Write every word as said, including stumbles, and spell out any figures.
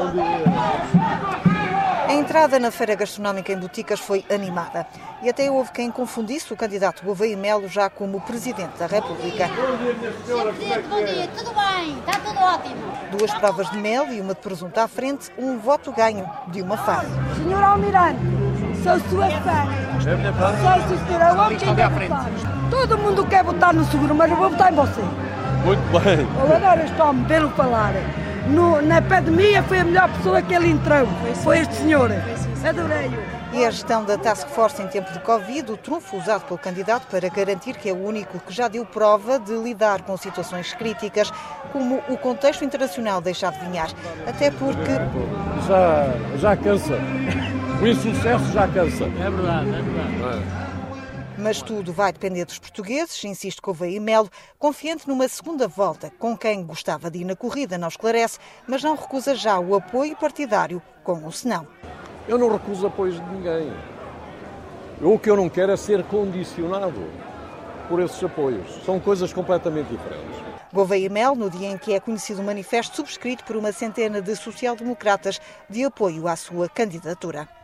A entrada na feira gastronómica em Boticas foi animada e até houve quem confundisse o candidato Gouveia Melo já como Presidente da República. Bom dia, minha senhora, como é que Bom dia, tudo bem, está tudo ótimo. Duas provas de mel e uma de presunto à frente, um voto ganho de uma fã. Senhor Almirante, sou sua fã. É a minha fã? Sou, sim, senhora, eu amo quem quer votar. Todo mundo quer votar no seguro, mas eu vou votar em você. Muito bem. Eu adoro este homem, pelo falar. No, na pandemia foi a melhor pessoa que ele entrou, foi este senhor. Adorei-o. E a gestão da Task Force em tempo de Covid, o trunfo usado pelo candidato para garantir que é o único que já deu prova de lidar com situações críticas, como o contexto internacional deixa adivinhar. Até porque... Já, já cansa. O insucesso já cansa. É verdade, é verdade. É. Mas tudo vai depender dos portugueses, insiste Gouveia Melo, confiante numa segunda volta, com quem gostava de ir na corrida, não esclarece, mas não recusa já o apoio partidário com o senão. Eu não recuso apoios de ninguém. Eu, o que eu não quero é ser condicionado por esses apoios. São coisas completamente diferentes. Gouveia Melo, no dia em que é conhecido o manifesto subscrito por uma centena de social-democratas de apoio à sua candidatura.